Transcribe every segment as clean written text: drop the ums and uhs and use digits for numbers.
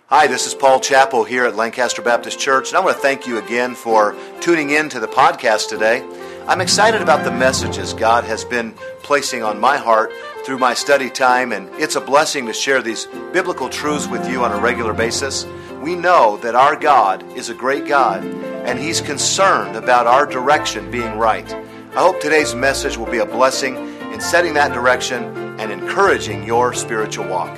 Hi, this is Paul Chappell here at Lancaster Baptist Church, and I want to thank you again for tuning in to the podcast today. I'm excited about the messages God has been placing on my heart through my study time, and it's a blessing to share these biblical truths with you on a regular basis. We know that our God is a great God, and He's concerned about our direction being right. I hope today's message will be a blessing in setting that direction and encouraging your spiritual walk.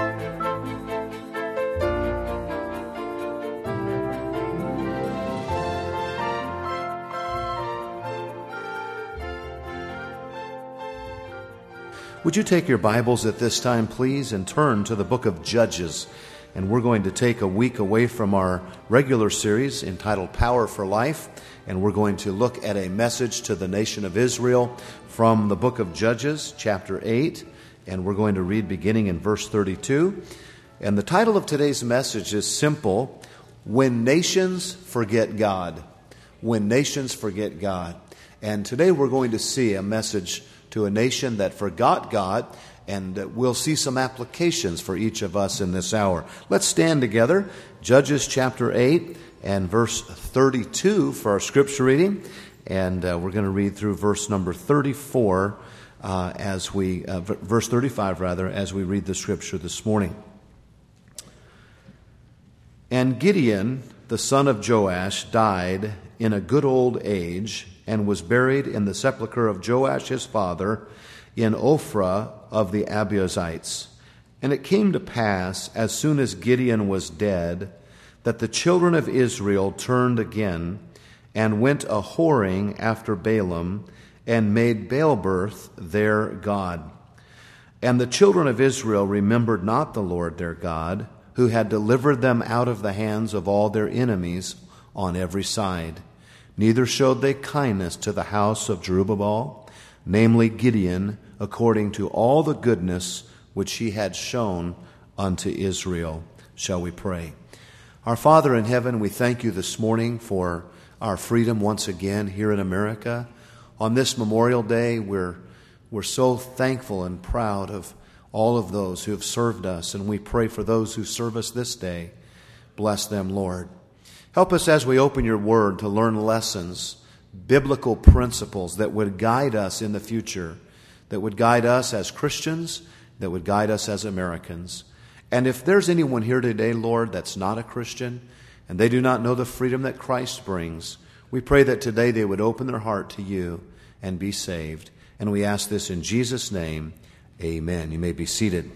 Would you take your Bibles at this time, please, and turn to the book of Judges. And we're going to take a week away from our regular series entitled Power for Life, and we're going to look at a message to the nation of Israel from the book of Judges, chapter 8, and we're going to read beginning in verse 32. And the title of today's message is simple: When Nations Forget God. When Nations Forget God. And today we're going to see a message to a nation that forgot God, and we'll see some applications for each of us in this hour. Let's stand together. Judges chapter 8 and verse 32 for our scripture reading, and we're going to read through verse number 34 verse 35 as we read the scripture this morning. And Gideon, the son of Joash, died in a good old age, and was buried in the sepulchre of Joash his father in Ophrah of the Abiezrites. And it came to pass, as soon as Gideon was dead, that the children of Israel turned again, and went a-whoring after Baalim, and made Baalberth their god. And the children of Israel remembered not the Lord their God, who had delivered them out of the hands of all their enemies on every side. Neither showed they kindness to the house of Jerubbaal, namely Gideon, according to all the goodness which he had shown unto Israel. Shall we pray? Our Father in heaven, we thank you this morning for our freedom once again here in America. On this Memorial Day, we're so thankful and proud of all of those who have served us, and we pray for those who serve us this day. Bless them, Lord. Help us as we open your word to learn lessons, biblical principles that would guide us in the future, that would guide us as Christians, that would guide us as Americans. And if there's anyone here today, Lord, that's not a Christian, and they do not know the freedom that Christ brings, we pray that today they would open their heart to you and be saved. And we ask this in Jesus' name, amen. You may be seated.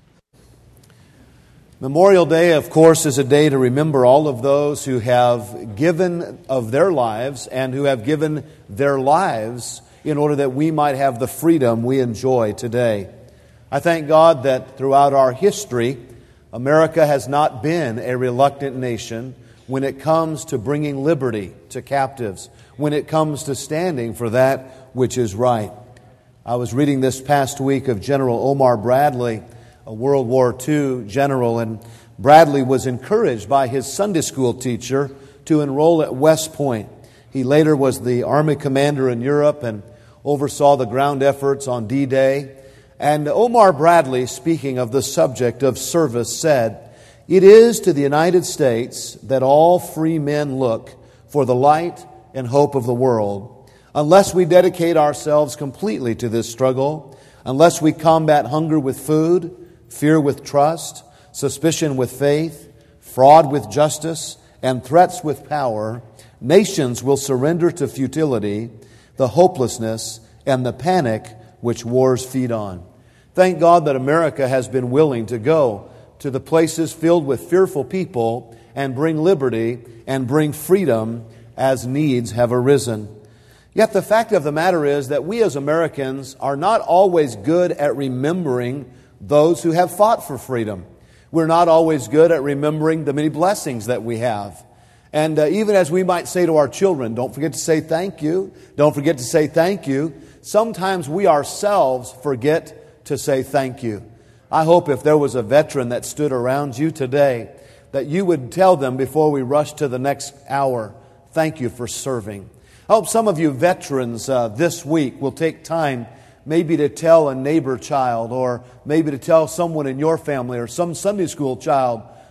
Memorial Day, of course, is a day to remember all of those who have given of their lives and who have given their lives in order that we might have the freedom we enjoy today. I thank God that throughout our history, America has not been a reluctant nation when it comes to bringing liberty to captives, when it comes to standing for that which is right. I was reading this past week of General Omar Bradley, a World War II general, and Bradley was encouraged by his Sunday school teacher to enroll at West Point. He later was the Army commander in Europe and oversaw the ground efforts on D-Day. And Omar Bradley, speaking of the subject of service, said, "It is to the United States that all free men look for the light and hope of the world. Unless we dedicate ourselves completely to this struggle, unless we combat hunger with food, fear with trust, suspicion with faith, fraud with justice, and threats with power, nations will surrender to futility, the hopelessness, and the panic which wars feed on." Thank God that America has been willing to go to the places filled with fearful people and bring liberty and bring freedom as needs have arisen. Yet the fact of the matter is that we as Americans are not always good at remembering those who have fought for freedom. We're not always good at remembering the many blessings that we have. And even as we might say to our children, don't forget to say thank you, don't forget to say thank you, sometimes we ourselves forget to say thank you. I hope if there was a veteran that stood around you today, that you would tell them before we rush to the next hour, thank you for serving. I hope some of you veterans this week will take time maybe to tell a neighbor child, or maybe to tell someone in your family or some Sunday school child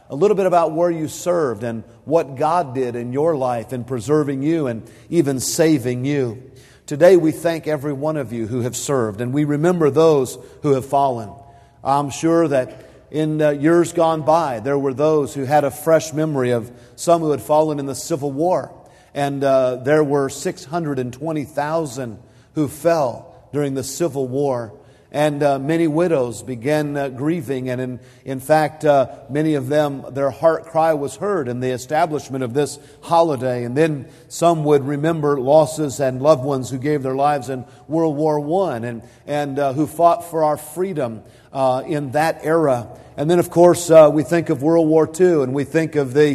a little bit about where you served and what God did in your life in preserving you and even saving you. Today we thank every one of you who have served, and we remember those who have fallen. I'm sure that in years gone by, there were those who had a fresh memory of some who had fallen in the Civil War. And there were 620,000 who fell during the Civil War. And many widows began grieving. And in fact, many of them, their heart cry was heard in the establishment of this holiday. And then some would remember losses and loved ones who gave their lives in World War I and who fought for our freedom in that era. And then, of course, we think of World War II, and we think of the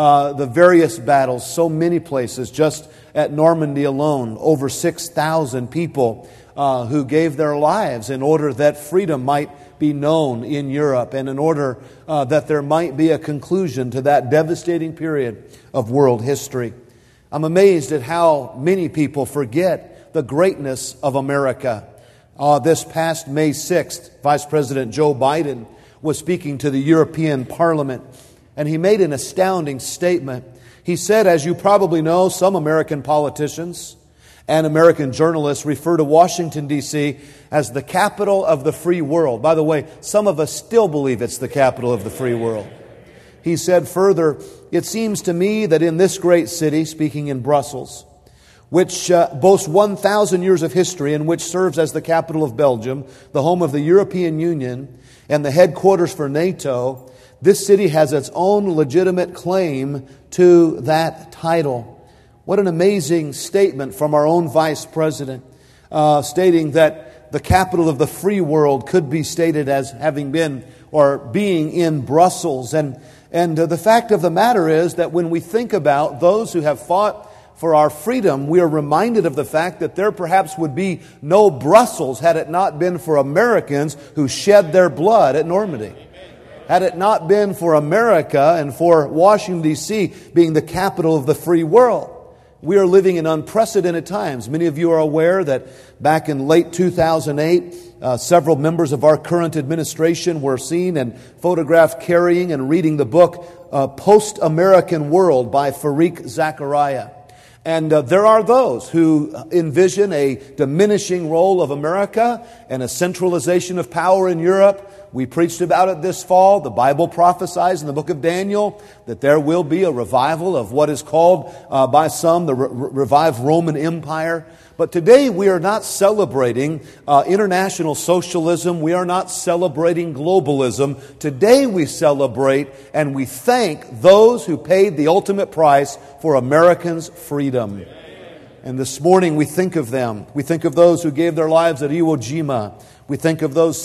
various battles, so many places. Just at Normandy alone, over 6,000 people who gave their lives in order that freedom might be known in Europe and in order that there might be a conclusion to that devastating period of world history. I'm amazed at how many people forget the greatness of America. This past May 6th, Vice President Joe Biden was speaking to the European Parliament, and he made an astounding statement. He said, as you probably know, some American politicians and American journalists refer to Washington, D.C. as the capital of the free world. By the way, some of us still believe it's the capital of the free world. He said further, it seems to me that in this great city, speaking in Brussels, which boasts 1,000 years of history and which serves as the capital of Belgium, the home of the European Union, and the headquarters for NATO, this city has its own legitimate claim to that title. What an amazing statement from our own Vice President, stating that the capital of the free world could be stated as having been or being in Brussels. And the fact of the matter is that when we think about those who have fought for our freedom, we are reminded of the fact that there perhaps would be no Brussels had it not been for Americans who shed their blood at Normandy. Had it not been for America and for Washington, D.C. being the capital of the free world. We are living in unprecedented times. Many of you are aware that back in late 2008, several members of our current administration were seen and photographed carrying and reading the book Post-American World by Fareed Zakaria. And there are those who envision a diminishing role of America and a centralization of power in Europe. We preached about it this fall. The Bible prophesies in the book of Daniel that there will be a revival of what is called by some the revived Roman Empire. But today we are not celebrating international socialism. We are not celebrating globalism. Today we celebrate and we thank those who paid the ultimate price for Americans' freedom. And this morning we think of them. We think of those who gave their lives at Iwo Jima. We think of those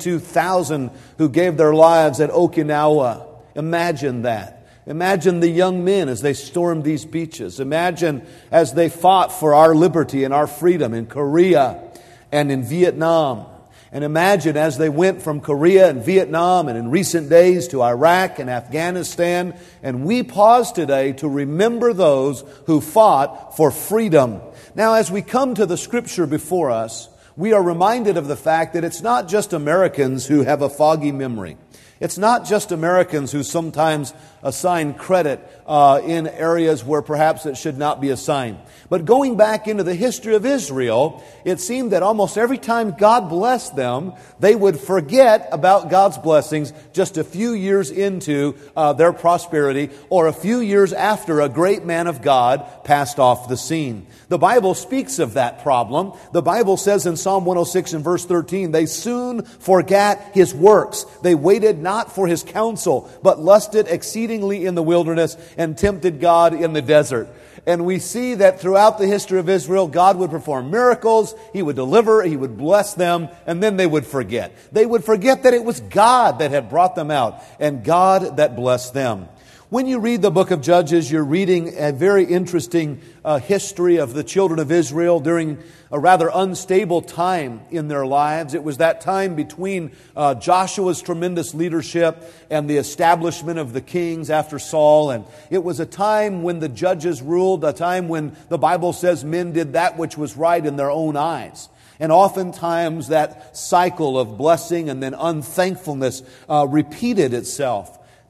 72,000 who gave their lives at Okinawa. Imagine that. Imagine the young men as they stormed these beaches. Imagine as they fought for our liberty and our freedom in Korea and in Vietnam. And imagine as they went from Korea and Vietnam and in recent days to Iraq and Afghanistan. And we pause today to remember those who fought for freedom. Now, as we come to the scripture before us, we are reminded of the fact that it's not just Americans who have a foggy memory. It's not just Americans who sometimes assign credit in areas where perhaps it should not be assigned. But going back into the history of Israel, it seemed that almost every time God blessed them, they would forget about God's blessings just a few years into their prosperity or a few years after a great man of God passed off the scene. The Bible speaks of that problem. The Bible says in Psalm 106 and verse 13, they soon forgot His works. They waited not for His counsel, but lusted exceedingly in the wilderness and tempted God in the desert. And we see that throughout the history of Israel, God would perform miracles, He would deliver, He would bless them, and then they would forget. They would forget that it was God that had brought them out and God that blessed them. When you read the book of Judges, you're reading a very interesting history of the children of Israel during a rather unstable time in their lives. It was that time between Joshua's tremendous leadership and the establishment of the kings after Saul. And it was a time when the judges ruled, a time when the Bible says men did that which was right in their own eyes. And oftentimes that cycle of blessing and then unthankfulness repeated itself.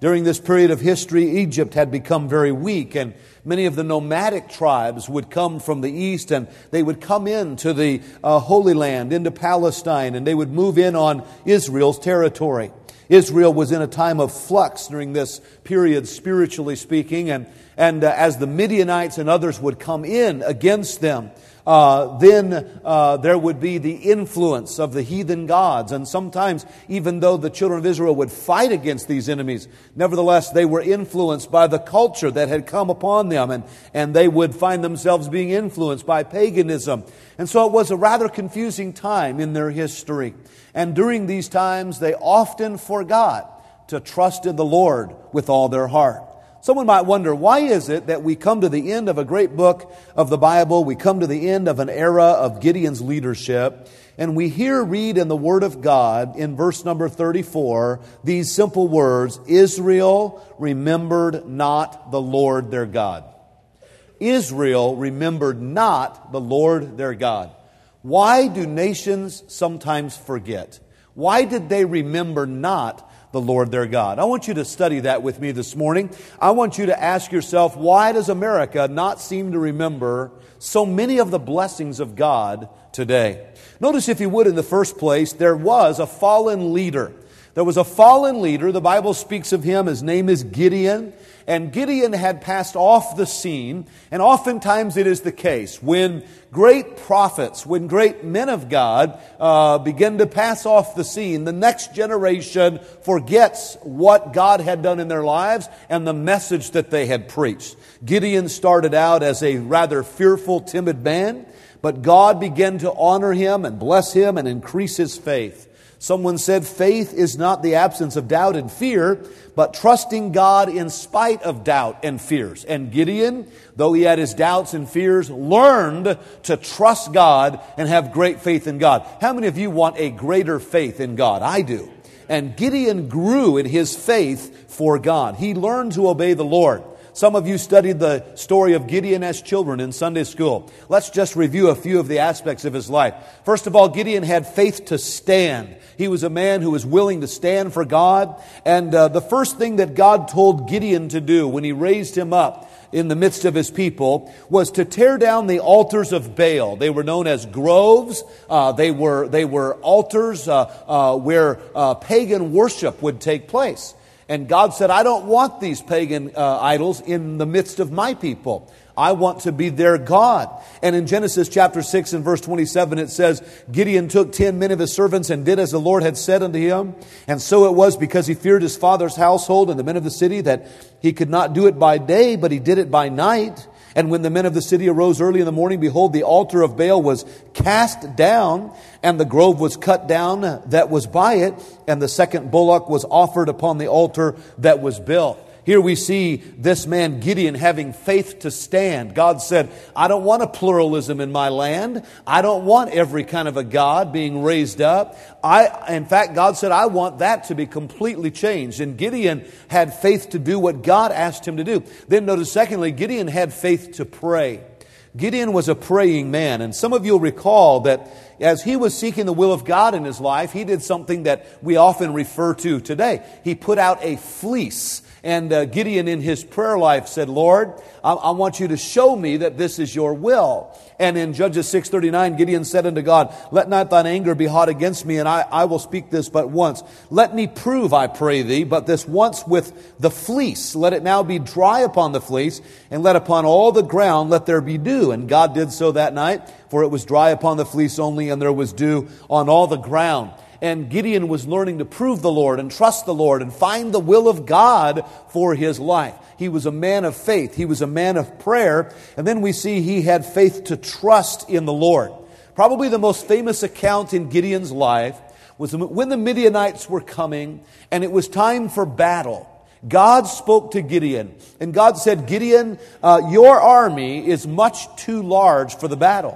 During this period of history, Egypt had become very weak, and many of the nomadic tribes would come from the east, and they would come into the Holy Land, into Palestine, and they would move in on Israel's territory. Israel was in a time of flux during this period, spiritually speaking, and as the Midianites and others would come in against them, then there would be the influence of the heathen gods. And sometimes, even though the children of Israel would fight against these enemies, nevertheless, they were influenced by the culture that had come upon them, and they would find themselves being influenced by paganism. And so it was a rather confusing time in their history. And during these times, they often forgot to trust in the Lord with all their heart. Someone might wonder, why is it that we come to the end of a great book of the Bible, we come to the end of an era of Gideon's leadership, and we read in the Word of God, in verse number 34, these simple words, Israel remembered not the Lord their God. Israel remembered not the Lord their God. Why do nations sometimes forget? Why did they remember not the Lord their God? I want you to study that with me this morning. I want you to ask yourself, why does America not seem to remember so many of the blessings of God today? Notice, if you would, in the first place, there was a fallen leader. There was a fallen leader. The Bible speaks of him. His name is Gideon. And Gideon had passed off the scene. And oftentimes it is the case when great prophets, when great men of God begin to pass off the scene, the next generation forgets what God had done in their lives and the message that they had preached. Gideon started out as a rather fearful, timid man, but God began to honor him and bless him and increase his faith. Someone said, faith is not the absence of doubt and fear, but trusting God in spite of doubt and fears. And Gideon, though he had his doubts and fears, learned to trust God and have great faith in God. How many of you want a greater faith in God? I do. And Gideon grew in his faith for God. He learned to obey the Lord. Some of you studied the story of Gideon as children in Sunday school. Let's just review a few of the aspects of his life. First of all, Gideon had faith to stand. He was a man who was willing to stand for God. And the first thing that God told Gideon to do when he raised him up in the midst of his people was to tear down the altars of Baal. They were known as groves. They were altars where pagan worship would take place. And God said, I don't want these pagan idols in the midst of my people. I want to be their God. And in Genesis chapter 6 and verse 27, it says, Gideon took 10 men of his servants and did as the Lord had said unto him. And so it was, because he feared his father's household and the men of the city, that he could not do it by day, but he did it by night. And when the men of the city arose early in the morning, behold, the altar of Baal was cast down, and the grove was cut down that was by it, and the second bullock was offered upon the altar that was built. Here we see this man Gideon having faith to stand. God said, I don't want a pluralism in my land. I don't want every kind of a God being raised up. In fact, God said, I want that to be completely changed. And Gideon had faith to do what God asked him to do. Then notice, secondly, Gideon had faith to pray. Gideon was a praying man. And some of you will recall that as he was seeking the will of God in his life, he did something that we often refer to today. He put out a fleece. And Gideon in his prayer life said, Lord, I want you to show me that this is your will. And in Judges 6:39, Gideon said unto God, let not thine anger be hot against me, and I will speak this but once. Let me prove, I pray thee, but this once with the fleece. Let it now be dry upon the fleece, and let upon all the ground let there be dew. And God did so that night, for it was dry upon the fleece only, and there was dew on all the ground. And Gideon was learning to prove the Lord and trust the Lord and find the will of God for his life. He was a man of faith. He was a man of prayer. And then we see he had faith to trust in the Lord. Probably the most famous account in Gideon's life was when the Midianites were coming and it was time for battle. God spoke to Gideon, and God said, Gideon, your army is much too large for the battle.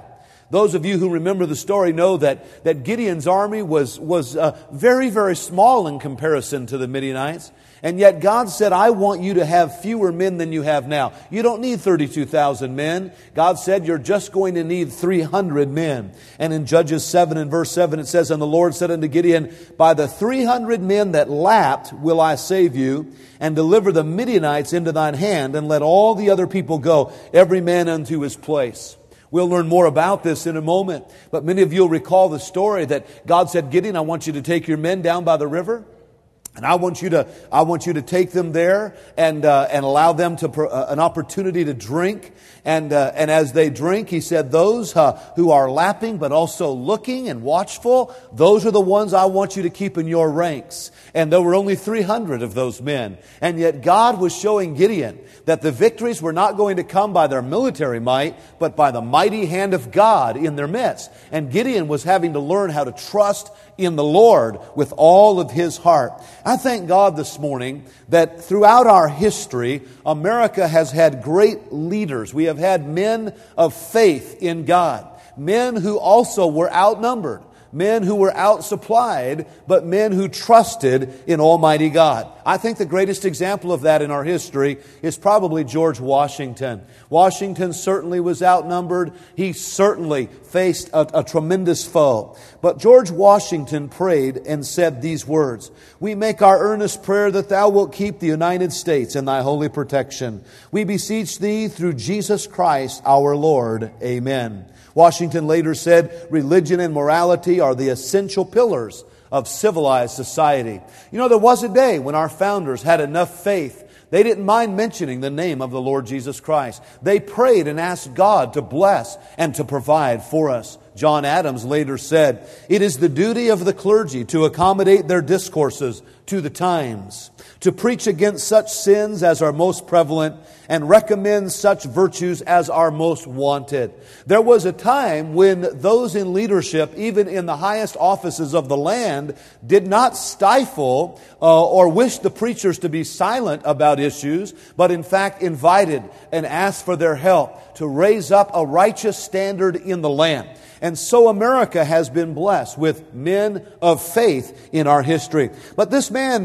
Those of you who remember the story know that Gideon's army was very, very small in comparison to the Midianites. And yet God said, I want you to have fewer men than you have now. You don't need 32,000 men. God said you're just going to need 300 men. And in Judges 7 and verse 7 it says, And the Lord said unto Gideon, By the 300 men that lapped will I save you, and deliver the Midianites into thine hand, and let all the other people go, every man unto his place. We'll learn more about this in a moment. But many of you will recall the story that God said, Gideon, I want you to take your men down by the river. And I want you to take them there and allow them an opportunity to drink. And as they drink, he said, those who are lapping but also looking and watchful, those are the ones I want you to keep in your ranks. And there were only 300 of those men. And yet God was showing Gideon that the victories were not going to come by their military might, but by the mighty hand of God in their midst. And Gideon was having to learn how to trust in the Lord with all of his heart. I thank God this morning that throughout our history, America has had great leaders. We have had men of faith in God, men who also were outnumbered, men who were outsupplied, but men who trusted in Almighty God. I think the greatest example of that in our history is probably George Washington. Washington certainly was outnumbered. He certainly faced a tremendous foe. But George Washington prayed and said these words, We make our earnest prayer that thou wilt keep the United States in thy holy protection. We beseech thee through Jesus Christ our Lord. Amen. Washington later said, religion and morality are the essential pillars of civilized society. You know, there was a day when our founders had enough faith. They didn't mind mentioning the name of the Lord Jesus Christ. They prayed and asked God to bless and to provide for us. John Adams later said, It is the duty of the clergy to accommodate their discourses to the times, to preach against such sins as are most prevalent and recommend such virtues as are most wanted. There was a time when those in leadership, even in the highest offices of the land, did not stifle or wish the preachers to be silent about issues, but in fact invited and asked for their help to raise up a righteous standard in the land. And so America has been blessed with men of faith in our history. But this man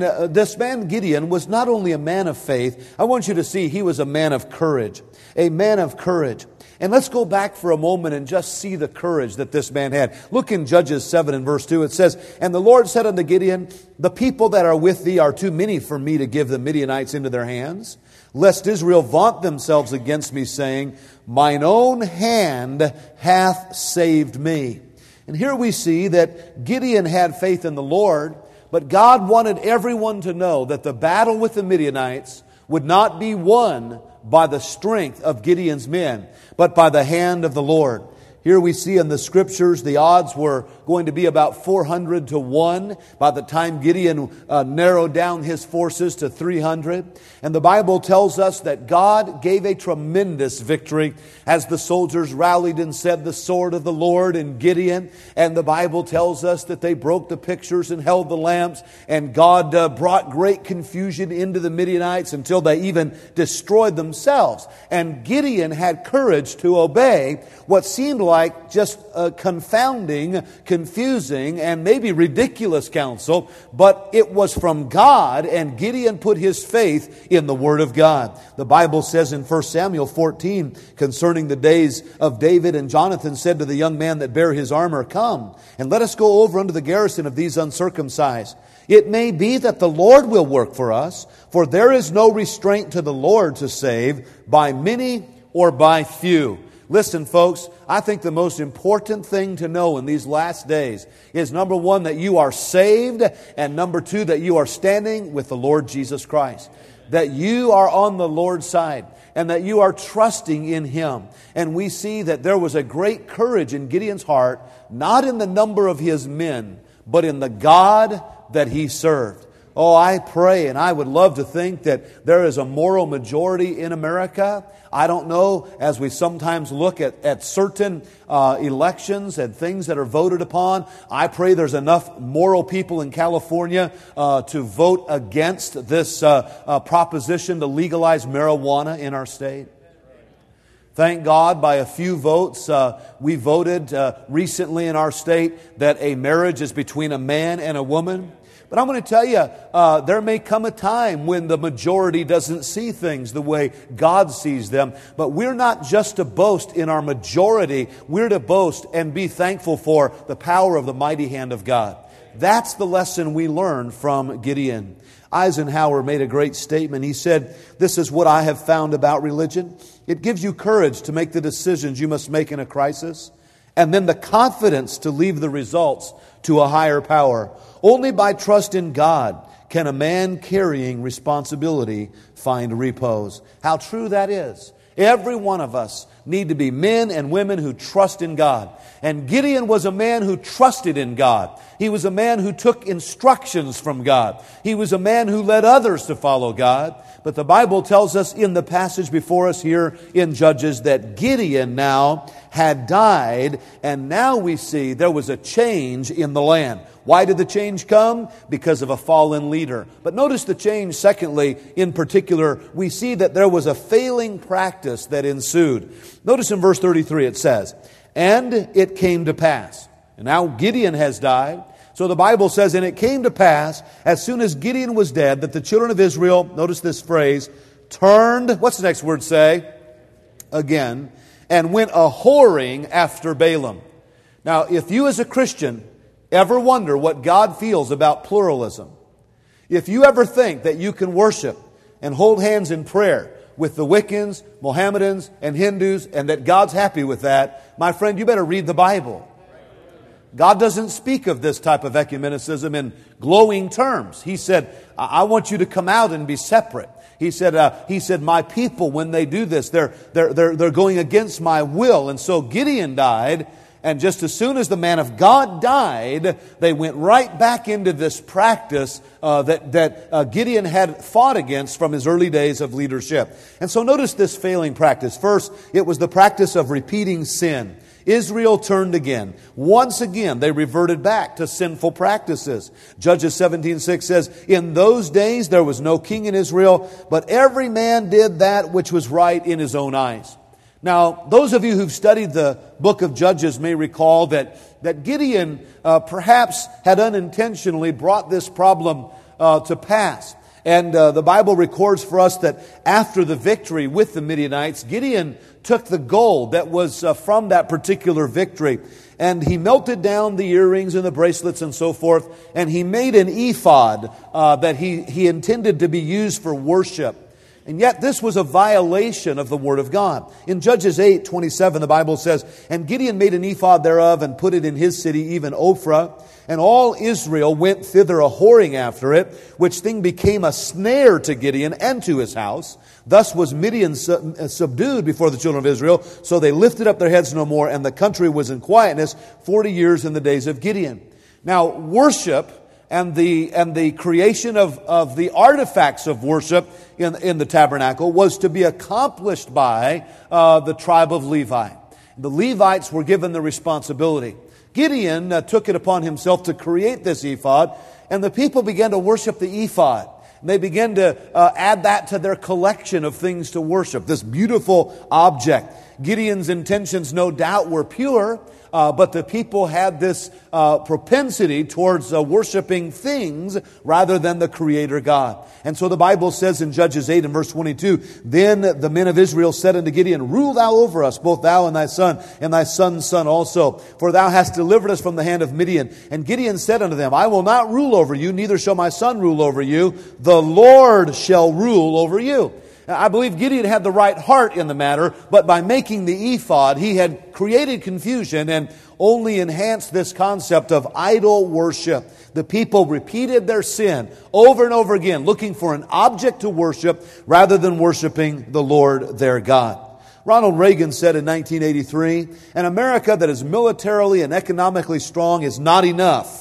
Gideon was not only a man of faith. I want you to see he was a man of courage. A man of courage. And let's go back for a moment and just see the courage that this man had. Look in Judges 7 and verse 2. It says, And the Lord said unto Gideon, The people that are with thee are too many for me to give the Midianites into their hands, lest Israel vaunt themselves against me, saying, Mine own hand hath saved me. And here we see that Gideon had faith in the Lord, but God wanted everyone to know that the battle with the Midianites would not be won by the strength of Gideon's men, but by the hand of the Lord. Here we see in the Scriptures the odds were going to be about 400 to 1 by the time Gideon narrowed down his forces to 300. And the Bible tells us that God gave a tremendous victory as the soldiers rallied and said, The sword of the Lord in Gideon. And the Bible tells us that they broke the pictures and held the lamps. And God brought great confusion into the Midianites until they even destroyed themselves. And Gideon had courage to obey what seemed like just a confounding, confusing, and maybe ridiculous counsel, but it was from God, and Gideon put his faith in the Word of God. The Bible says in 1 Samuel 14, concerning the days of David, and Jonathan said to the young man that bare his armor, Come, and let us go over unto the garrison of these uncircumcised. It may be that the Lord will work for us, for there is no restraint to the Lord to save, by many or by few. Listen, folks, I think the most important thing to know in these last days is, number one, that you are saved, and number two, that you are standing with the Lord Jesus Christ. That you are on the Lord's side, and that you are trusting in Him. And we see that there was a great courage in Gideon's heart, not in the number of his men, but in the God that he served. Oh, I pray, and I would love to think that there is a moral majority in America. I don't know, as we sometimes look at certain elections and things that are voted upon, I pray there's enough moral people in California to vote against this proposition to legalize marijuana in our state. Thank God, by a few votes, we voted recently in our state that a marriage is between a man and a woman. But I'm going to tell you, there may come a time when the majority doesn't see things the way God sees them. But we're not just to boast in our majority. We're to boast and be thankful for the power of the mighty hand of God. That's the lesson we learn from Gideon. Eisenhower made a great statement. He said, "This is what I have found about religion. It gives you courage to make the decisions you must make in a crisis, and then the confidence to leave the results to a higher power. Only by trust in God can a man carrying responsibility find repose." How true that is. Every one of us need to be men and women who trust in God. And Gideon was a man who trusted in God. He was a man who took instructions from God. He was a man who led others to follow God. But the Bible tells us in the passage before us here in Judges that Gideon now had died, and now we see there was a change in the land. Why did the change come? Because of a fallen leader. But notice the change, secondly, in particular, we see that there was a failing practice that ensued. Notice in verse 33 it says, "And it came to pass." And now Gideon has died. So the Bible says, "And it came to pass, as soon as Gideon was dead, that the children of Israel," notice this phrase, "turned," what's the next word say? Again, "and went a-whoring after Balaam." Now, if you as a Christian ever wonder what God feels about pluralism, if you ever think that you can worship and hold hands in prayer with the Wiccans, Mohammedans, and Hindus, and that God's happy with that, my friend, you better read the Bible. God doesn't speak of this type of ecumenicism in glowing terms. He said, "I want you to come out and be separate." He said, "My people, when they do this, they're going against my will." And so Gideon died, and just as soon as the man of God died, they went right back into this practice that Gideon had fought against from his early days of leadership. And so notice this failing practice. First, it was the practice of repeating sin. Israel turned again. Once again, they reverted back to sinful practices. Judges 17:6 says, "In those days there was no king in Israel, but every man did that which was right in his own eyes." Now, those of you who've studied the book of Judges may recall that Gideon perhaps had unintentionally brought this problem to pass. And the Bible records for us that after the victory with the Midianites, Gideon took the gold that was from that particular victory, and he melted down the earrings and the bracelets and so forth, and he made an ephod that he intended to be used for worship. And yet this was a violation of the Word of God. In Judges 8:27, the Bible says, "And Gideon made an ephod thereof, and put it in his city, even Ophrah. And all Israel went thither a-whoring after it, which thing became a snare to Gideon and to his house. Thus was Midian subdued before the children of Israel, so they lifted up their heads no more, and the country was in quietness 40 years in the days of Gideon." Now, worship and the creation of the artifacts of worship in the tabernacle was to be accomplished by the tribe of Levi. The Levites were given the responsibility. Gideon took it upon himself to create this ephod, and the people began to worship the ephod. They began to add that to their collection of things to worship, this beautiful object. Gideon's intentions, no doubt, were pure, but the people had this propensity towards worshiping things rather than the Creator God. And so the Bible says in Judges 8 and verse 22, "Then the men of Israel said unto Gideon, Rule thou over us, both thou and thy son's son also, for thou hast delivered us from the hand of Midian. And Gideon said unto them, I will not rule over you, neither shall my son rule over you. The Lord shall rule over you." Now, I believe Gideon had the right heart in the matter, but by making the ephod, he had created confusion and only enhanced this concept of idol worship. The people repeated their sin over and over again, looking for an object to worship rather than worshiping the Lord their God. Ronald Reagan said in 1983, "An America that is militarily and economically strong is not enough.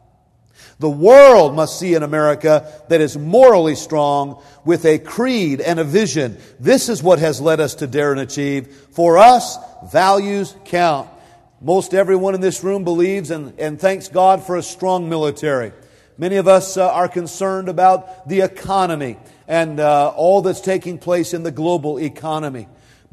The world must see an America that is morally strong with a creed and a vision. This is what has led us to dare and achieve. For us, values count." Most everyone in this room believes and thanks God for a strong military. Many of us are concerned about the economy and all that's taking place in the global economy.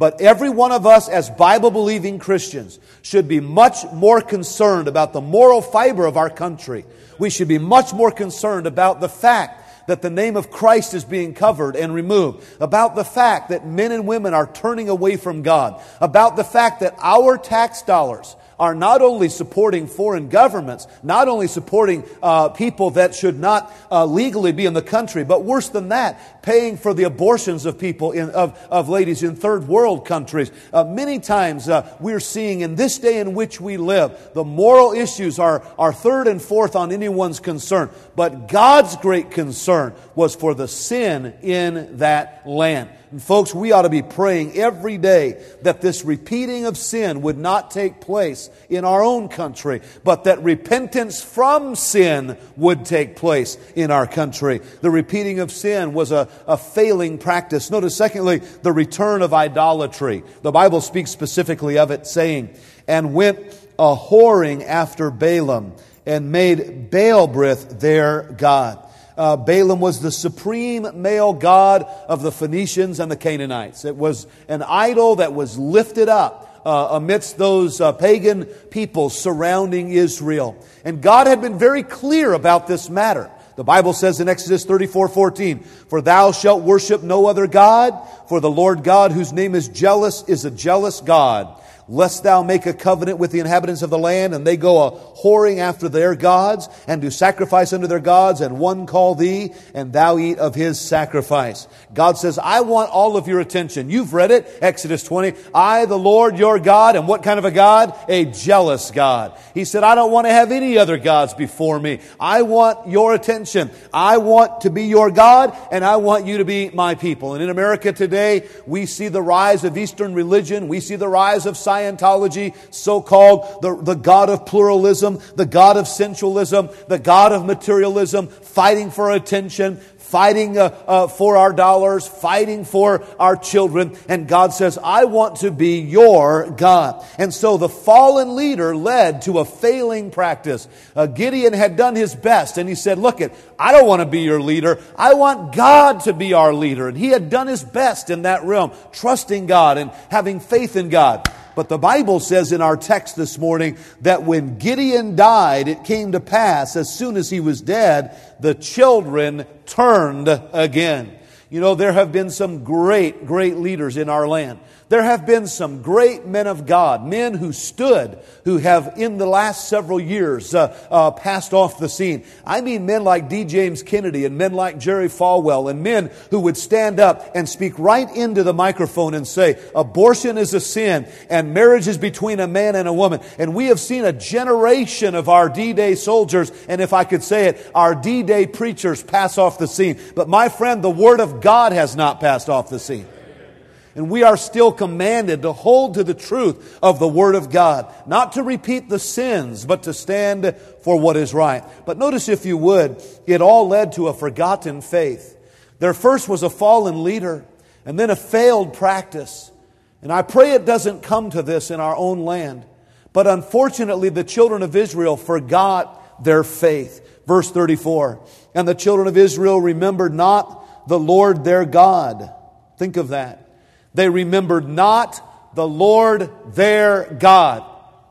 But every one of us as Bible-believing Christians should be much more concerned about the moral fiber of our country. We should be much more concerned about the fact that the name of Christ is being covered and removed, about the fact that men and women are turning away from God, about the fact that our tax dollars are not only supporting foreign governments, not only supporting people that should not legally be in the country, but worse than that, paying for the abortions of people, of ladies in third world countries. Many times we're seeing in this day in which we live, the moral issues are third and fourth on anyone's concern. But God's great concern was for the sin in that land. And folks, we ought to be praying every day that this repeating of sin would not take place in our own country, but that repentance from sin would take place in our country. The repeating of sin was a failing practice. Notice, secondly, the return of idolatry. The Bible speaks specifically of it, saying, "And went a whoring after Balaam, and made Baalbrith their god." Balaam was the supreme male god of the Phoenicians and the Canaanites. It was an idol that was lifted up amidst those pagan peoples surrounding Israel. And God had been very clear about this matter. The Bible says in Exodus 34:14, "For thou shalt worship no other God, for the Lord God, whose name is jealous, is a jealous God. Lest thou make a covenant with the inhabitants of the land, and they go a whoring after their gods, and do sacrifice unto their gods, and one call thee, and thou eat of his sacrifice." God says, I want all of your attention. You've read it, Exodus 20. "I, the Lord your God," and what kind of a God? A jealous God. He said, "I don't want to have any other gods before me. I want your attention. I want to be your God, and I want you to be my people." And in America today, we see the rise of Eastern religion. We see the rise of Scientology, so-called the God of pluralism, the God of sensualism, the God of materialism, fighting for attention, fighting for our dollars, fighting for our children. And God says, I want to be your God. And so the fallen leader led to a failing practice. Gideon had done his best, and he said, look, I don't want to be your leader. I want God to be our leader. And he had done his best in that realm, trusting God and having faith in God. But the Bible says in our text this morning that when Gideon died, it came to pass, as soon as he was dead, the children turned again. You know, there have been some great, great leaders in our land. There have been some great men of God, men who stood, who have in the last several years passed off the scene. I mean men like D. James Kennedy and men like Jerry Falwell, and men who would stand up and speak right into the microphone and say, abortion is a sin and marriage is between a man and a woman. And we have seen a generation of our D-Day soldiers, and if I could say it, our D-Day preachers pass off the scene. But my friend, the Word of God has not passed off the scene. And we are still commanded to hold to the truth of the Word of God. Not to repeat the sins, but to stand for what is right. But notice, if you would, it all led to a forgotten faith. There first was a fallen leader, and then a failed practice. And I pray it doesn't come to this in our own land. But unfortunately, the children of Israel forgot their faith. Verse 34, "And the children of Israel remembered not the Lord their God." Think of that. They remembered not the Lord their God.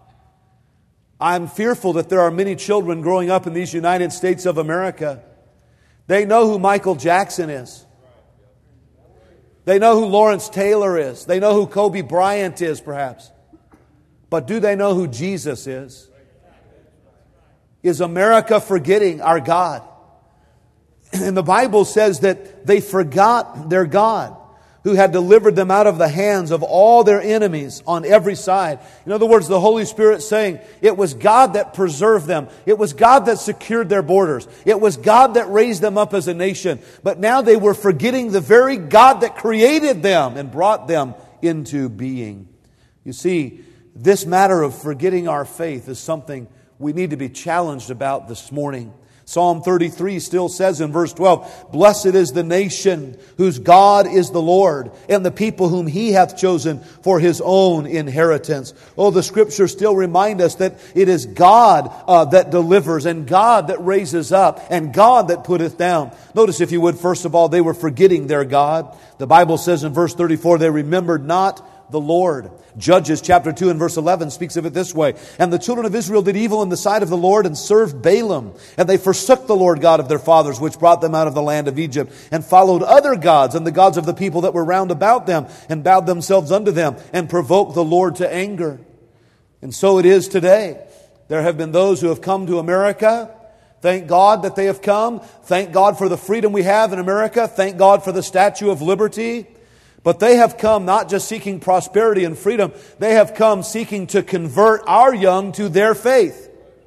I'm fearful that there are many children growing up in these United States of America. They know who Michael Jackson is. They know who Lawrence Taylor is. They know who Kobe Bryant is, perhaps. But do they know who Jesus is? Is America forgetting our God? And the Bible says that they forgot their God, who had delivered them out of the hands of all their enemies on every side. In other words, the Holy Spirit saying, it was God that preserved them. It was God that secured their borders. It was God that raised them up as a nation. But now they were forgetting the very God that created them and brought them into being. You see, this matter of forgetting our faith is something we need to be challenged about this morning. Psalm 33 still says in verse 12, "Blessed is the nation whose God is the Lord, and the people whom He hath chosen for His own inheritance." Oh, the Scriptures still remind us that it is God that delivers, and God that raises up, and God that putteth down. Notice, if you would, first of all, they were forgetting their God. The Bible says in verse 34, they remembered not the Lord. Judges chapter 2 and verse 11 speaks of it this way. And the children of Israel did evil in the sight of the Lord and served Balaam. And they forsook the Lord God of their fathers, which brought them out of the land of Egypt, and followed other gods and the gods of the people that were round about them, and bowed themselves unto them, and provoked the Lord to anger. And so it is today. There have been those who have come to America. Thank God that they have come. Thank God for the freedom we have in America. Thank God for the Statue of Liberty. But they have come not just seeking prosperity and freedom. They have come seeking to convert our young to their faith.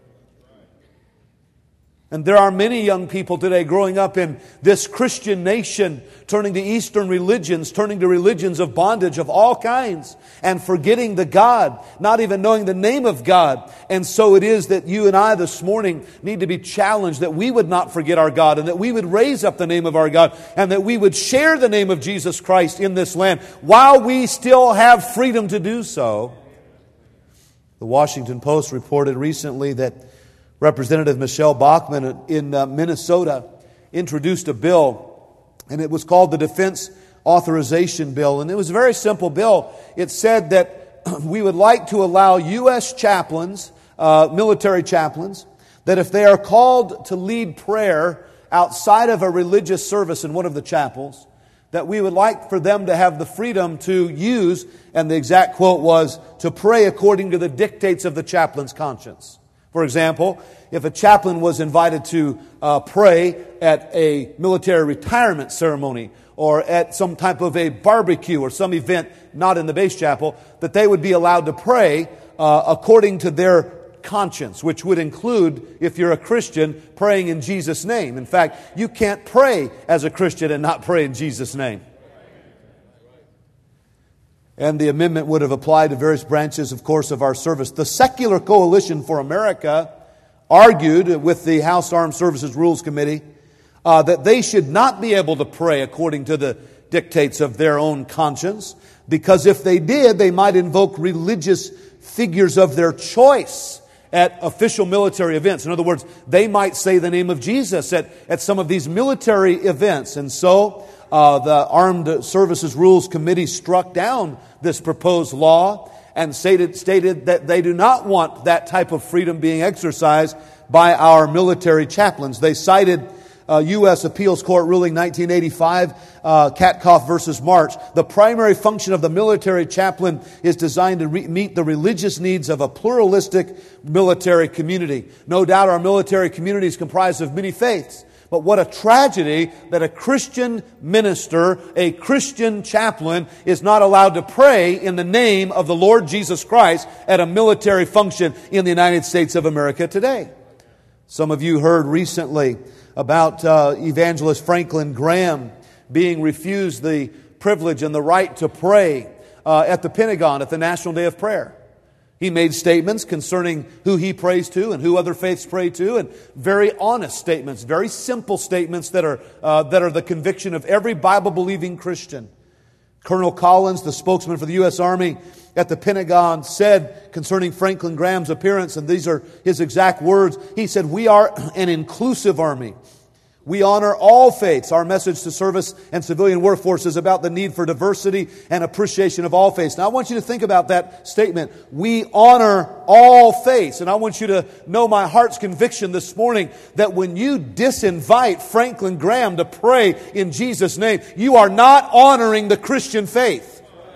And there are many young people today growing up in this Christian nation, turning to Eastern religions, turning to religions of bondage of all kinds, and forgetting the God, not even knowing the name of God. And so it is that you and I this morning need to be challenged that we would not forget our God, and that we would raise up the name of our God, and that we would share the name of Jesus Christ in this land while we still have freedom to do so. The Washington Post reported recently that Representative Michelle Bachmann in Minnesota introduced a bill, and it was called the Defense Authorization Bill. And it was a very simple bill. It said that we would like to allow U.S. chaplains, military chaplains, that if they are called to lead prayer outside of a religious service in one of the chapels, that we would like for them to have the freedom to use, and the exact quote was, to pray according to the dictates of the chaplain's conscience. For example, if a chaplain was invited to pray at a military retirement ceremony or at some type of a barbecue or some event not in the base chapel, that they would be allowed to pray according to their conscience, which would include, if you're a Christian, praying in Jesus' name. In fact, you can't pray as a Christian and not pray in Jesus' name. And the amendment would have applied to various branches, of course, of our service. The Secular Coalition for America argued with the House Armed Services Rules Committee that they should not be able to pray according to the dictates of their own conscience, because if they did, they might invoke religious figures of their choice at official military events. In other words, they might say the name of Jesus at some of these military events. And so the Armed Services Rules Committee struck down this proposed law and stated that they do not want that type of freedom being exercised by our military chaplains. They cited U.S. Appeals Court ruling 1985, Katkoff versus March. The primary function of the military chaplain is designed to meet the religious needs of a pluralistic military community. No doubt our military community is comprised of many faiths. But what a tragedy that a Christian minister, a Christian chaplain, is not allowed to pray in the name of the Lord Jesus Christ at a military function in the United States of America today. Some of you heard recently about evangelist Franklin Graham being refused the privilege and the right to pray at the Pentagon at the National Day of Prayer. He made statements concerning who he prays to and who other faiths pray to, and very honest statements, very simple statements that are the conviction of every Bible-believing Christian. Colonel Collins, the spokesman for the U.S. Army at the Pentagon, said concerning Franklin Graham's appearance, and these are his exact words, he said, "We are an inclusive army. We honor all faiths. Our message to service and civilian workforce is about the need for diversity and appreciation of all faiths." Now I want you to think about that statement. We honor all faiths. And I want you to know my heart's conviction this morning that when you disinvite Franklin Graham to pray in Jesus' name, you are not honoring the Christian faith.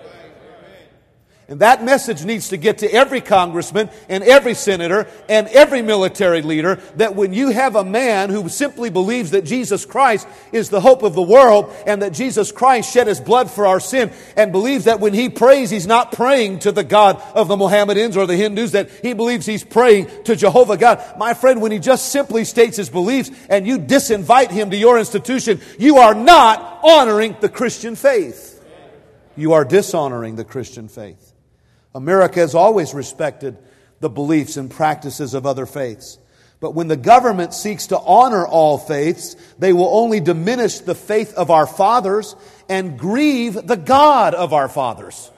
And that message needs to get to every congressman and every senator and every military leader, that when you have a man who simply believes that Jesus Christ is the hope of the world and that Jesus Christ shed His blood for our sin, and believes that when he prays, he's not praying to the God of the Mohammedans or the Hindus, that he believes he's praying to Jehovah God. My friend, when he just simply states his beliefs and you disinvite him to your institution, you are not honoring the Christian faith. You are dishonoring the Christian faith. America has always respected the beliefs and practices of other faiths. But when the government seeks to honor all faiths, they will only diminish the faith of our fathers and grieve the God of our fathers.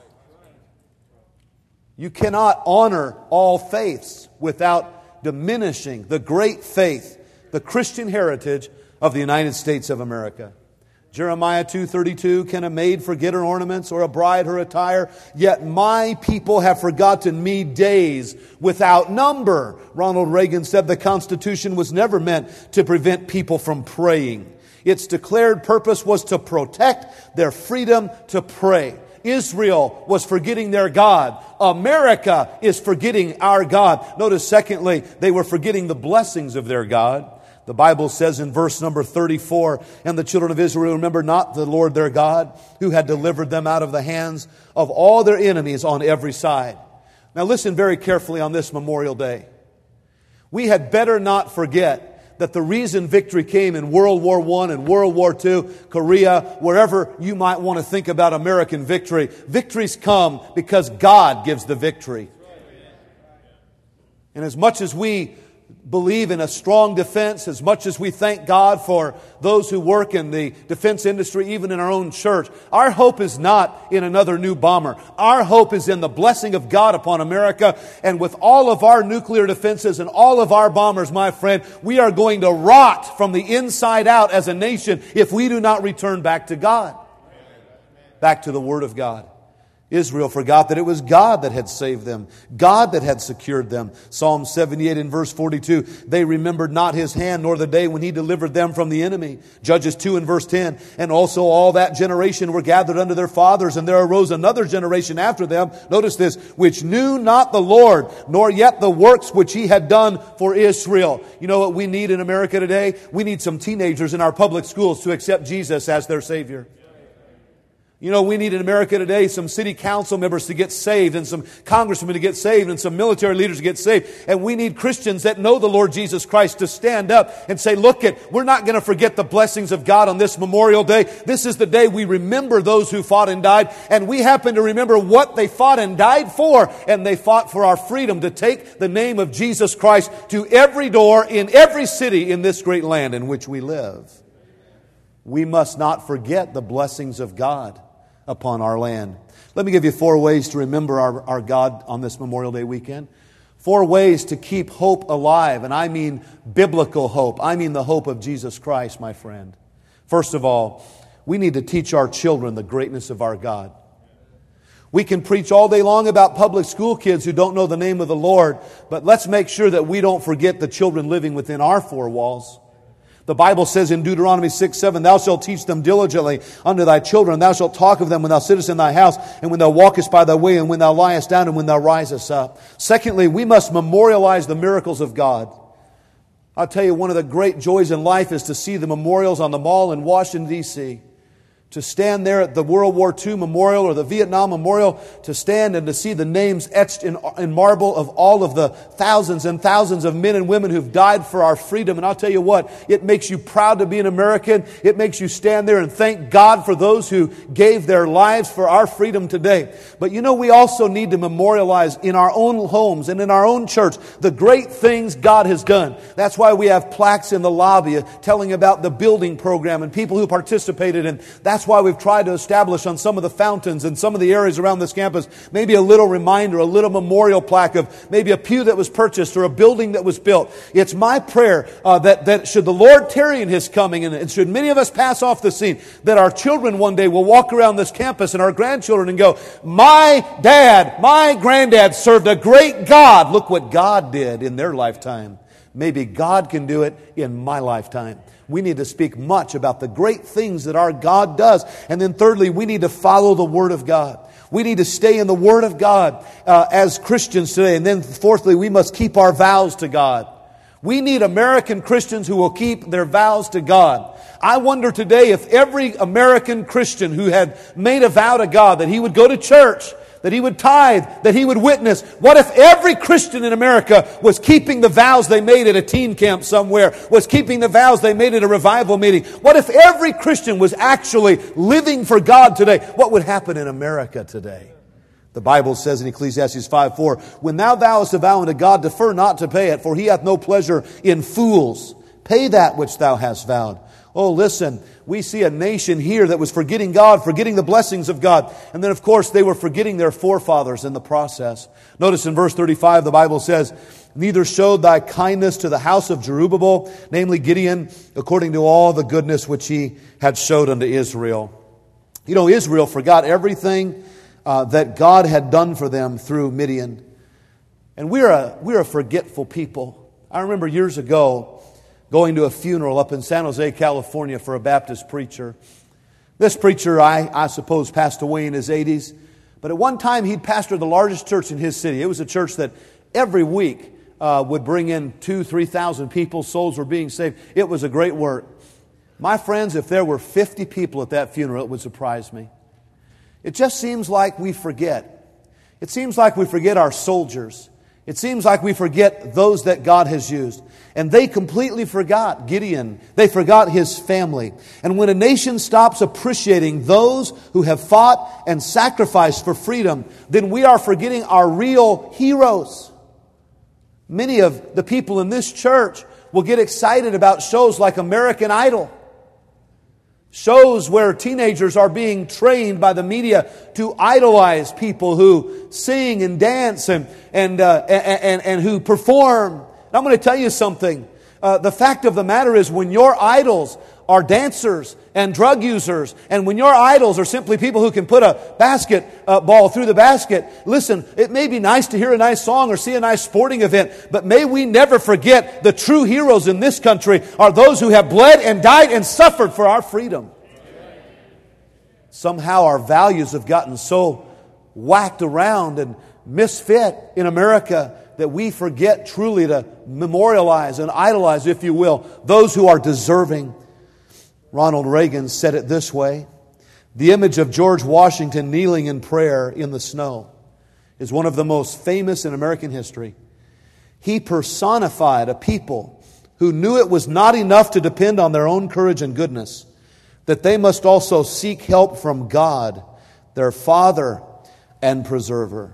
You cannot honor all faiths without diminishing the great faith, the Christian heritage of the United States of America. Jeremiah 2:32, can a maid forget her ornaments or a bride her attire? Yet my people have forgotten me days without number. Ronald Reagan said the Constitution was never meant to prevent people from praying. Its declared purpose was to protect their freedom to pray. Israel was forgetting their God. America is forgetting our God. Notice, secondly, they were forgetting the blessings of their God. The Bible says in verse number 34, and the children of Israel remembered not the Lord their God, who had delivered them out of the hands of all their enemies on every side. Now listen very carefully on this Memorial Day. We had better not forget that the reason victory came in World War I and World War II, Korea, wherever you might want to think about American victory, victories come because God gives the victory. And as much as we believe in a strong defense, as much as we thank God for those who work in the defense industry, even in our own church, our hope is not in another new bomber. Our hope is in the blessing of God upon America. And with all of our nuclear defenses and all of our bombers, my friend, we are going to rot from the inside out as a nation if we do not return back to God, back to the Word of God. Israel forgot that it was God that had saved them, God that had secured them. Psalm 78 and verse 42, they remembered not His hand nor the day when He delivered them from the enemy. Judges 2 and verse 10, and also all that generation were gathered unto their fathers, and there arose another generation after them, notice this, which knew not the Lord, nor yet the works which He had done for Israel. You know what we need in America today? We need some teenagers in our public schools to accept Jesus as their Savior. You know, we need in America today some city council members to get saved and some congressmen to get saved and some military leaders to get saved. And we need Christians that know the Lord Jesus Christ to stand up and say, look, we're not going to forget the blessings of God on this Memorial Day. This is the day we remember those who fought and died. And we happen to remember what they fought and died for. And they fought for our freedom to take the name of Jesus Christ to every door in every city in this great land in which we live. We must not forget the blessings of God upon our land. Let me give you 4 ways to remember our God on this Memorial Day weekend. 4 ways to keep hope alive. And I mean biblical hope. I mean the hope of Jesus Christ, my friend. First of all, we need to teach our children the greatness of our God. We can preach all day long about public school kids who don't know the name of the Lord, but let's make sure that we don't forget the children living within our 4 walls. The Bible says in Deuteronomy 6:7, thou shalt teach them diligently unto thy children, and thou shalt talk of them when thou sittest in thy house, and when thou walkest by thy way, and when thou liest down, and when thou risest up. Secondly, we must memorialize the miracles of God. I'll tell you, one of the great joys in life is to see the memorials on the mall in Washington, D.C., to stand there at the World War II Memorial or the Vietnam Memorial, to stand and to see the names etched in marble of all of the thousands and thousands of men and women who've died for our freedom. And I'll tell you what, it makes you proud to be an American. It makes you stand there and thank God for those who gave their lives for our freedom today. But you know, we also need to memorialize in our own homes and in our own church the great things God has done. That's why we have plaques in the lobby telling about the building program and people who participated in. That's why we've tried to establish on some of the fountains and some of the areas around this campus maybe a little reminder, a little memorial plaque of maybe a pew that was purchased or a building that was built. It's my prayer that should the Lord tarry in His coming, and should many of us pass off the scene, that our children one day will walk around this campus and our grandchildren and go, my dad, my granddad served a great God. Look what God did in their lifetime. Maybe God can do it in my lifetime. We need to speak much about the great things that our God does. And then thirdly, we need to follow the Word of God. We need to stay in the Word of God as Christians today. And then fourthly, we must keep our vows to God. We need American Christians who will keep their vows to God. I wonder today if every American Christian who had made a vow to God that he would go to church, that he would tithe, that he would witness. What if every Christian in America was keeping the vows they made at a teen camp somewhere, was keeping the vows they made at a revival meeting? What if every Christian was actually living for God today? What would happen in America today? The Bible says in Ecclesiastes 5:4, when thou vowest a vow unto God, defer not to pay it, for He hath no pleasure in fools. Pay that which thou hast vowed. Oh, listen, we see a nation here that was forgetting God, forgetting the blessings of God. And then, of course, they were forgetting their forefathers in the process. Notice in verse 35, the Bible says, neither showed thy kindness to the house of Jerubbaal, namely Gideon, according to all the goodness which he had showed unto Israel. You know, Israel forgot everything that God had done for them through Midian. And we're a forgetful people. I remember years ago going to a funeral up in San Jose, California for a Baptist preacher. This preacher, I suppose, passed away in his 80s. But at one time, he'd pastored the largest church in his city. It was a church that every week would bring in 2,000 to 3,000 people. Souls were being saved. It was a great work. My friends, if there were 50 people at that funeral, it would surprise me. It just seems like we forget. It seems like we forget our soldiers. It seems like we forget those that God has used. And they completely forgot Gideon. They forgot his family. And when a nation stops appreciating those who have fought and sacrificed for freedom, then we are forgetting our real heroes. Many of the people in this church will get excited about shows like American Idol. Shows where teenagers are being trained by the media to idolize people who sing and dance and who perform. And I'm going to tell you something. The fact of the matter is, when your idols are dancers and drug users, and when your idols are simply people who can put a basketball through the basket, listen, it may be nice to hear a nice song or see a nice sporting event, but may we never forget the true heroes in this country are those who have bled and died and suffered for our freedom. Somehow our values have gotten so whacked around and misfit in America that we forget truly to memorialize and idolize, if you will, those who are deserving. Ronald Reagan said it this way: the image of George Washington kneeling in prayer in the snow is one of the most famous in American history. He personified a people who knew it was not enough to depend on their own courage and goodness, that they must also seek help from God, their Father and Preserver.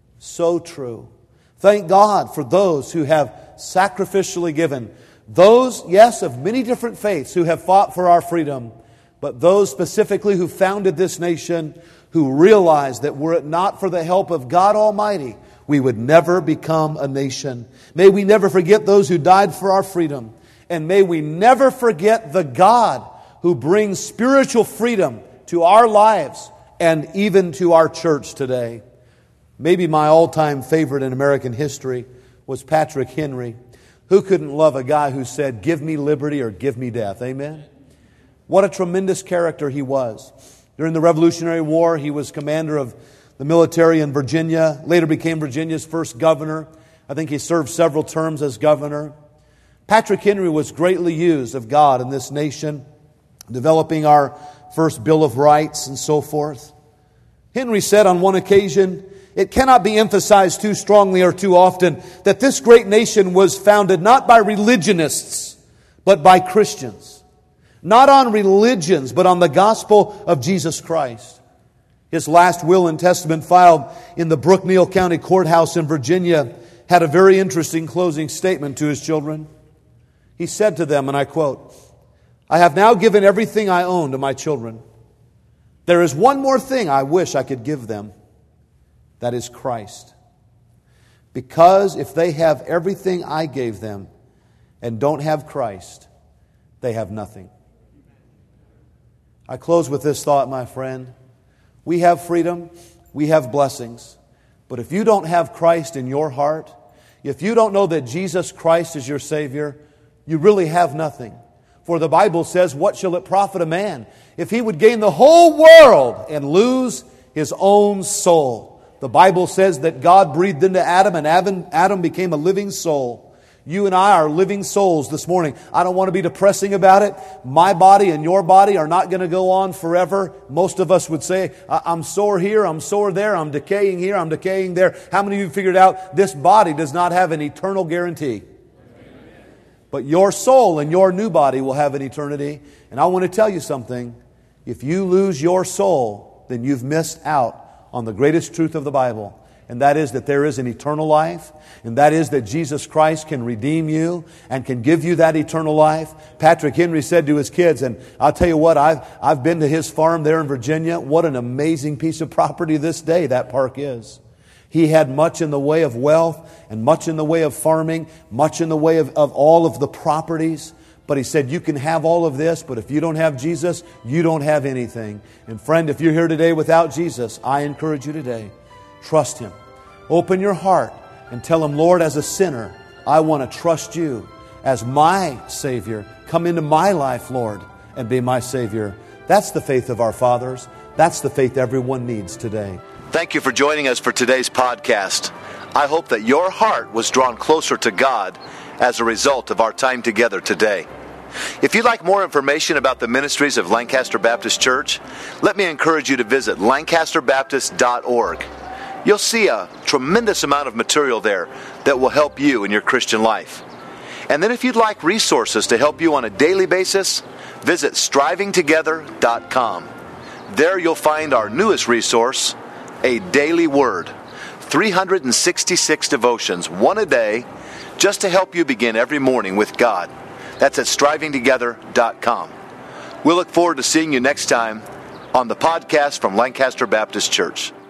So true. Thank God for those who have sacrificially given. Those, yes, of many different faiths who have fought for our freedom, but those specifically who founded this nation, who realized that were it not for the help of God Almighty, we would never become a nation. May we never forget those who died for our freedom. And may we never forget the God who brings spiritual freedom to our lives and even to our church today. Maybe my all-time favorite in American history was Patrick Henry. Who couldn't love a guy who said, "Give me liberty or give me death"? Amen? What a tremendous character he was. During the Revolutionary War, he was commander of the military in Virginia, later became Virginia's first governor. I think he served several terms as governor. Patrick Henry was greatly used of God in this nation, developing our first Bill of Rights and so forth. Henry said on one occasion, "It cannot be emphasized too strongly or too often that this great nation was founded not by religionists, but by Christians. Not on religions, but on the gospel of Jesus Christ." His last will and testament, filed in the Brookneal County Courthouse in Virginia, had a very interesting closing statement to his children. He said to them, and I quote, "I have now given everything I own to my children. There is one more thing I wish I could give them. That is Christ. Because if they have everything I gave them and don't have Christ, they have nothing." I close with this thought, my friend. We have freedom, we have blessings. But if you don't have Christ in your heart, if you don't know that Jesus Christ is your Savior, you really have nothing. For the Bible says, "What shall it profit a man if he would gain the whole world and lose his own soul?" The Bible says that God breathed into Adam, and Adam became a living soul. You and I are living souls this morning. I don't want to be depressing about it. My body and your body are not going to go on forever. Most of us would say, "I'm sore here, I'm sore there, I'm decaying here, I'm decaying there." How many of you figured out this body does not have an eternal guarantee? But your soul and your new body will have an eternity. And I want to tell you something. If you lose your soul, then you've missed out on the greatest truth of the Bible. and that is that there is an eternal life, and that is that Jesus Christ can redeem you and can give you that eternal life. Patrick Henry said to his kids, and I'll tell you what, I've been to his farm there in Virginia. What an amazing piece of property this day that park is. He had much in the way of wealth and much in the way of farming, much in the way of all of the properties. But he said, you can have all of this, but if you don't have Jesus, you don't have anything. And friend, if you're here today without Jesus, I encourage you today, trust Him. Open your heart and tell Him, Lord, as a sinner, I want to trust You as my Savior. Come into my life, Lord, and be my Savior. That's the faith of our fathers. That's the faith everyone needs today. Thank you for joining us for today's podcast. I hope that your heart was drawn closer to God as a result of our time together today. If you'd like more information about the ministries of Lancaster Baptist Church, let me encourage you to visit lancasterbaptist.org. You'll see a tremendous amount of material there that will help you in your Christian life. And then if you'd like resources to help you on a daily basis, visit strivingtogether.com. There you'll find our newest resource, A Daily Word. 366 devotions, one a day, just to help you begin every morning with God. That's at strivingtogether.com. We'll look forward to seeing you next time on the podcast from Lancaster Baptist Church.